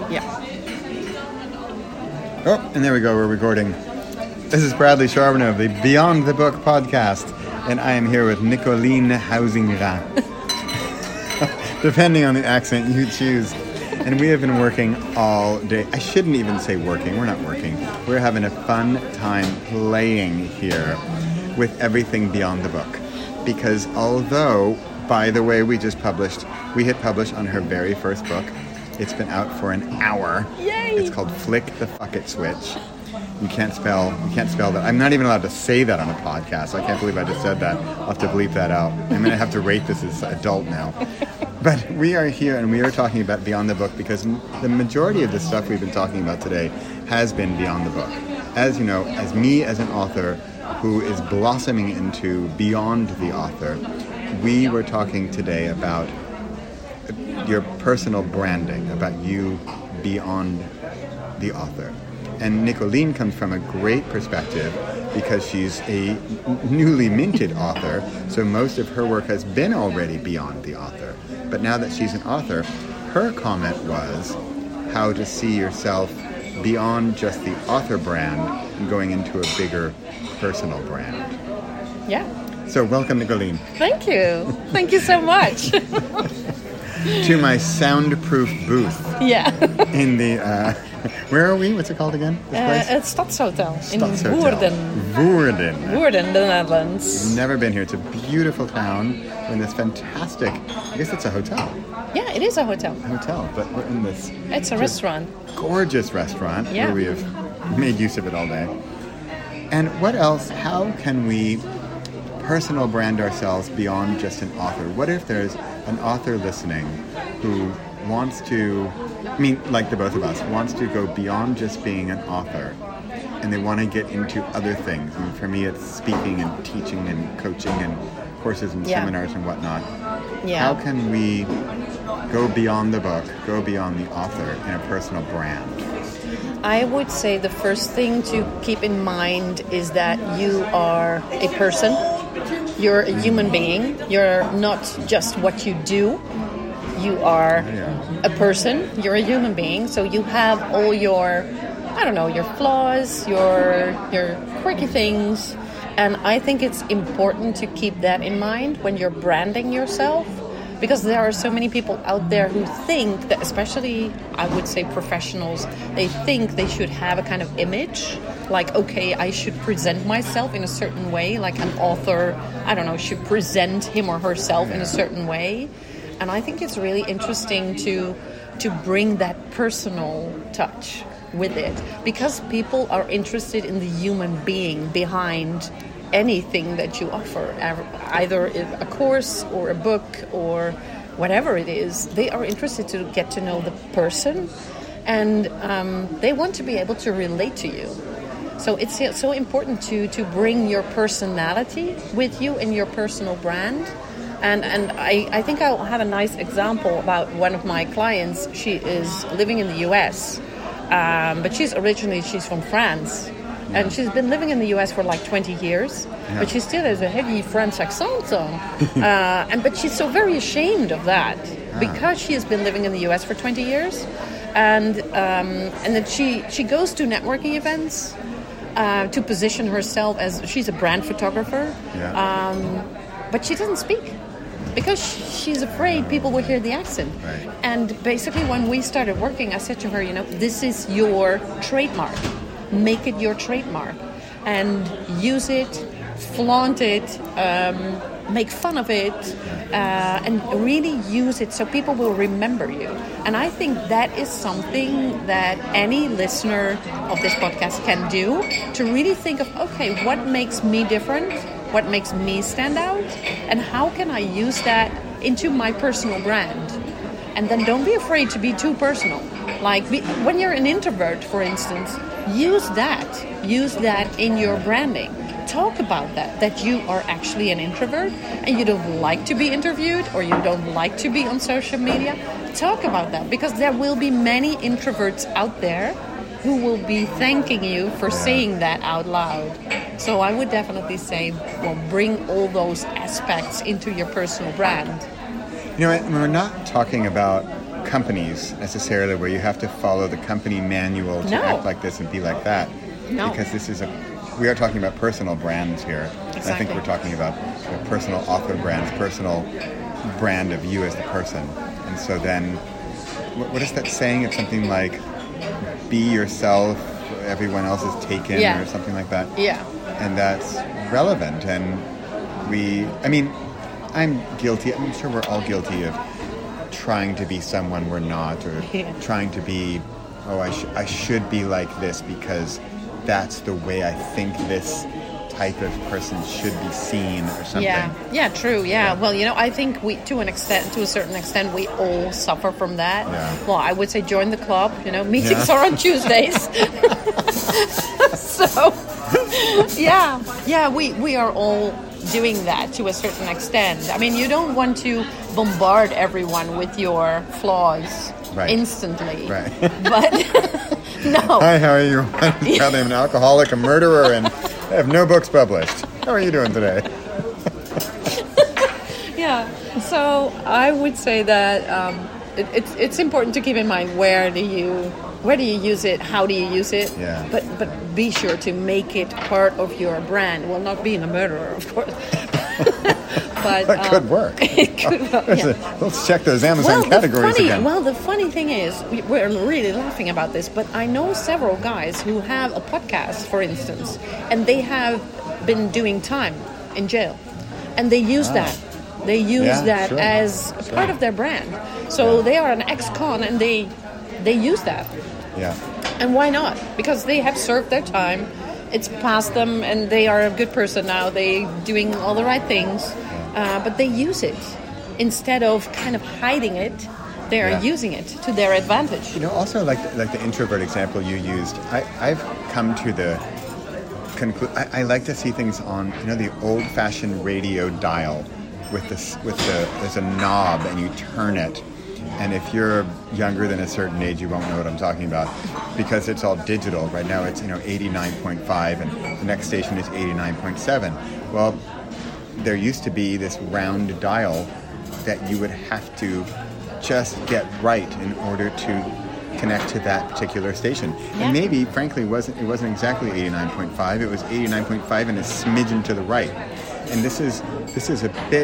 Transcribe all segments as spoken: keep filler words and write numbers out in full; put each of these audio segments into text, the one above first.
Yeah. Oh, and there we go. We're recording. This is Bradley Charbonneau of the Beyond the Book podcast, and I am here with Nicoline Huizinga, depending on the accent you choose. And we have been working all day. I shouldn't even say working. We're not working. We're having a fun time playing here with everything Beyond the Book. Because although, by the way, we just published, we hit publish on her very first book. It's been out for an hour. Yay! It's called Flick the Fuck It Switch. You can't spell, you can't spell that. I'm not even allowed to say that on a podcast. I can't believe I just said that. I'll have to bleep that out. I'm going to have to rate this as adult now. But we are here and we are talking about Beyond the Book because the majority of the stuff we've been talking about today has been Beyond the Book. As you know, as me as an author who is blossoming into beyond the author, we were talking today about your personal branding, about you beyond the author. And Nicoline comes from a great perspective because she's a newly minted author, so most of her work has been already beyond the author. But now that she's an author, her comment was how to see yourself beyond just the author brand and going into a bigger personal brand. Yeah. So welcome, Nicoline. Thank you. Thank you so much. To my soundproof booth. Yeah. In the, uh, where are we? What's it called again? This Uh, place? at Stadshotel in Stadshotel. Woerden. Woerden. Woerden, the Netherlands. Never been here. It's a beautiful town. We're in this fantastic, I guess it's a hotel. Yeah, it is a hotel. Hotel, but we're in this It's a restaurant. gorgeous restaurant Yeah. where we have made use of it all day. And what else? How can we personal brand ourselves beyond just an author? What if there's an author listening who wants to, I mean, like the both of us, wants to go beyond just being an author and they want to get into other things? And for me, it's speaking and teaching and coaching and courses and Yeah. seminars and whatnot. Yeah. How can we go beyond the book, go beyond the author in a personal brand? I would say the first thing to keep in mind is that you are a person. You're a human being. You're not just what you do. You are Yeah. a person. You're a human being. So you have all your, I don't know, your flaws, your your quirky things. And I think it's important to keep that in mind when you're branding yourself. Because there are so many people out there who think that, especially, I would say professionals, they think they should have a kind of image. Like, okay, I should present myself in a certain way. Like an author, I don't know, should present him or herself in a certain way. And I think it's really interesting to to bring that personal touch with it. Because people are interested in the human being behind anything that you offer, either a course or a book or whatever it is. They are interested to get to know the person, and um, they want to be able to relate to you. So it's so important to to bring your personality with you in your personal brand. And and I, I think I'll have a nice example about one of my clients. She is living in the U S, um, but she's originally she's from France. And she's been living in the U S for like twenty years, yeah. But she still has a heavy French accent on. uh, and but she's so very ashamed of that ah. because she has been living in the U S for twenty years, and um, and then she she goes to networking events uh, to position herself as she's a brand photographer, yeah. um, but she doesn't speak. Because she's afraid people will hear the accent. Right. And basically when we started working, I said to her, you know, this is your trademark. Make it your trademark and use it, flaunt it, um, make fun of it, uh, and really use it so people will remember you. And I think that is something that any listener of this podcast can do, to really think of, okay, what makes me different? What makes me stand out? And how can I use that into my personal brand? And then don't be afraid to be too personal. Like be, when you're an introvert, for instance, use that. Use that in your branding. Talk about that, that you are actually an introvert and you don't like to be interviewed or you don't like to be on social media. Talk about that, because there will be many introverts out there who will be thanking you for yeah. saying that out loud. So I would definitely say, well, bring all those aspects into your personal brand. You know, we're not talking about companies necessarily where you have to follow the company manual to No. act like this and be like that. No. Because this is a, we are talking about personal brands here. Exactly. I think we're talking about you know, personal author brands, personal brand of you as the person. And so then, what, what is that saying? It's something like, be yourself, everyone else is taken, Yeah. or something like that. Yeah. And that's relevant. And we, I mean, I'm guilty, I'm sure we're all guilty of trying to be someone we're not, or Yeah. trying to be, oh, I, sh- I should be like this because that's the way I think this type of person should be seen, or something. Yeah, yeah, true. Yeah. Well, you know, I think we, to an extent, to a certain extent, we all suffer from that. Yeah. Well, I would say join the club. You know, meetings Yeah. are on Tuesdays. So, yeah, yeah, we we are all doing that to a certain extent. I mean, you don't want to bombard everyone with your flaws Right. instantly, Right. But no. Hi, how are you? I'm an alcoholic, a murderer, and I have no books published. How are you doing today? Yeah, so I would say that um, it, it's it's important to keep in mind where do you where do you use it, how do you use it, Yeah. but but be sure to make it part of your brand. Well, not being a murderer, of course, but That um, could work. it could, well, yeah. Let's check those Amazon Well, the categories funny, again. well, the funny thing is, we- we're really laughing about this, but I know several guys who have a podcast, for instance, and they have been doing time in jail, and they use that. They use Yeah, that sure, as sure. part of their brand. So Yeah. they are an ex-con, and they they use that. Yeah. And why not? Because they have served their time. It's past them, and they are a good person now. They doing all the right things, uh, but they use it instead of kind of hiding it. They are Yeah. using it to their advantage. You know, also like like the introvert example you used, I, I've come to the conclusion. I, I like to see things on, you know, the old-fashioned radio dial with this with the there's a knob and you turn it. And if you're younger than a certain age, you won't know what I'm talking about because it's all digital. Right now it's, you know, eighty-nine point five and the next station is eighty-nine point seven. Well, there used to be this round dial that you would have to just get right in order to connect to that particular station. Yeah. And maybe, frankly, wasn't it wasn't exactly eighty-nine point five. It was eighty-nine point five and a smidgen to the right. And this is this is a bit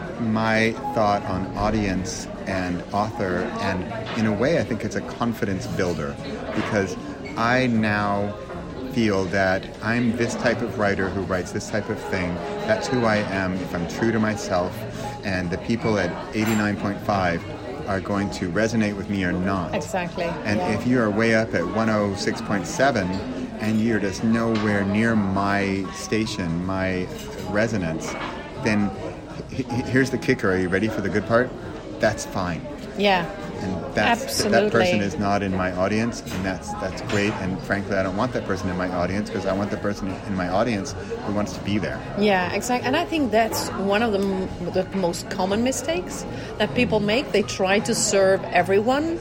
my thought on audience and author, and in a way I think it's a confidence builder because I now feel that I'm this type of writer who writes this type of thing. That's who I am if I'm true to myself, and the people at eighty-nine point five are going to resonate with me or not. Exactly. And yeah. if you are way up at one oh six point seven and you're just nowhere near my station, my resonance, then h- h- here's the kicker. Are you ready for the good part? That's fine. Yeah. And that's, Absolutely. that person is not in my audience, and that's that's great. And frankly, I don't want that person in my audience because I want the person in my audience who wants to be there. Yeah, exactly. And I think that's one of the, m- the most common mistakes that people make. They try to serve everyone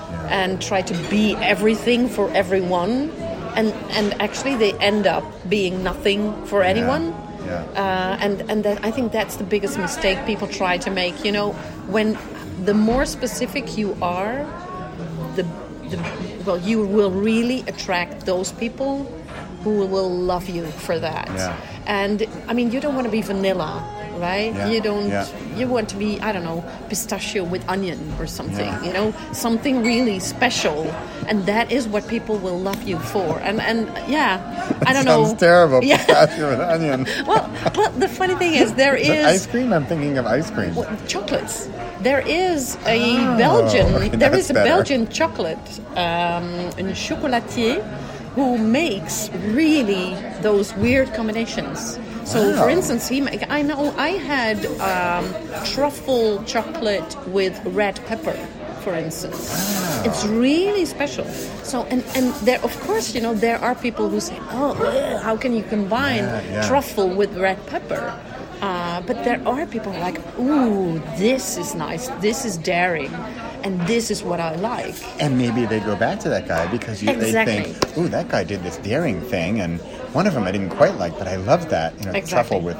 and try to be everything for everyone. And, and actually they end up being nothing for anyone. Yeah. Uh, and and that, I think that's the biggest mistake people try to make. You know, when the more specific you are, the, the well, you will really attract those people who will love you for that. Yeah. And I mean, you don't want to be vanilla, right? Yeah. You don't. Yeah. You want to be, I don't know, pistachio with onion or something. Yeah. You know, something really special, and that is what people will love you for. And and yeah, I don't know. Sounds terrible. Yeah. Pistachio with onion. Well, well, the funny thing is, there But is ice cream. I'm thinking of ice cream. well, chocolates. There is a Oh, Belgian. okay, there that's is a better. Belgian chocolate, um, a chocolatier, who makes really those weird combinations. So, Wow. for instance, he make, I know I had um, truffle chocolate with red pepper, for instance. Wow. It's really special. So, and, and there, of course, you know, there are people who say, oh, ugh, how can you combine Yeah, yeah. truffle with red pepper? Uh, but there are people who are like, ooh, this is nice, this is daring, and this is what I like. And maybe they go back to that guy because you, Exactly. they think, ooh, that guy did this daring thing, and one of them I didn't quite like, but I loved that. You know, Exactly. truffle with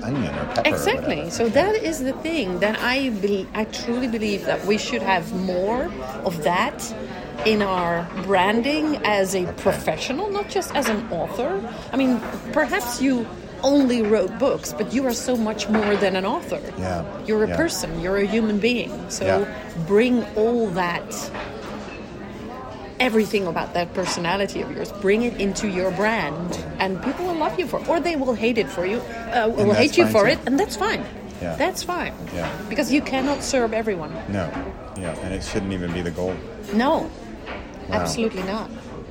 onion or pepper. Exactly. Or so that is the thing that I be- I truly believe that we should have more of that in our branding as a professional, not just as an author. I mean, perhaps you only wrote books, but you are so much more than an author. Yeah. You're a yeah. person, you're a human being. So Yeah. bring all that, everything about that personality of yours, bring it into your brand, and people will love you for it, or they will hate it for you, uh, will that's hate you fine for too. it, and that's fine. Yeah. That's fine. Yeah. Because you cannot serve everyone. No. Yeah, and it shouldn't even be the goal. No. Wow. Absolutely not.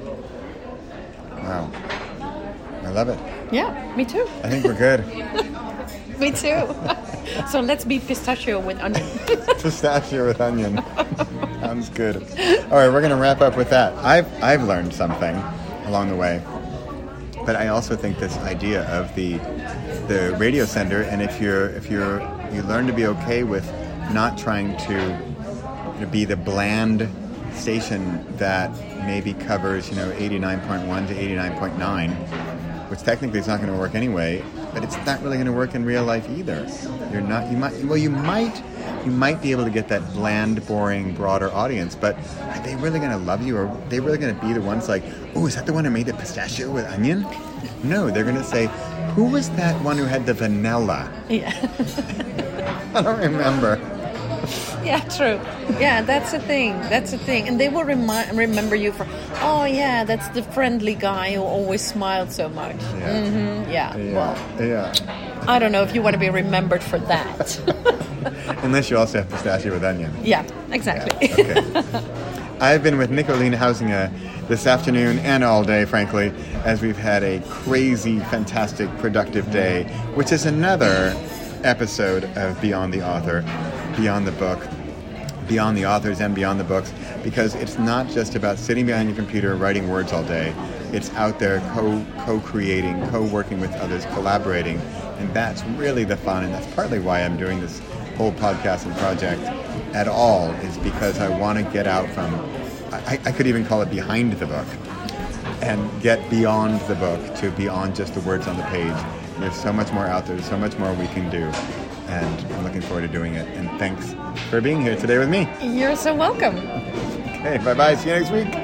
Wow. I love it. Yeah, me too. I think we're good. Me too. So let's be pistachio with onion. Pistachio with onion. Sounds good. All right, we're going to wrap up with that. I've I've learned something along the way, but I also think this idea of the the radio sender, and if you're if you're you learn to be okay with not trying to you know, be the bland station that maybe covers you know eighty-nine point one to eighty-nine point nine, which technically is not going to work anyway, but it's not really going to work in real life either. You're not, you might, well, you might, you might be able to get that bland, boring, broader audience, but are they really going to love you? Or are they really going to be the ones like, oh, is that the one who made the pistachio with onion? No, they're going to say, who was that one who had the vanilla? Yeah. I don't remember. Yeah, true. Yeah, that's the thing. That's the thing. And they will remi- remember you for, oh, yeah, that's the friendly guy who always smiled so much. Yeah. Mm-hmm. Yeah. Yeah. Well, yeah. I don't know if you want to be remembered for that. Unless you also have pistachio with onion. Yeah, exactly. Yeah. Okay. I've been with Nicolene Hausinger this afternoon and all day, frankly, as we've had a crazy, fantastic, productive day, which is another episode of Beyond the Author, Beyond the Book, Beyond the Authors and Beyond the Books, because it's not just about sitting behind your computer writing words all day. It's out there co, co-creating, co-working with others, collaborating, and that's really the fun, and that's partly why I'm doing this whole podcast and project at all, is because I want to get out from, I, I could even call it behind the book, and get beyond the book to beyond just the words on the page. There's so much more out there, there's so much more we can do, and I'm looking forward to doing it. And thanks for being here today with me. You're so welcome. Okay, bye-bye. See you next week.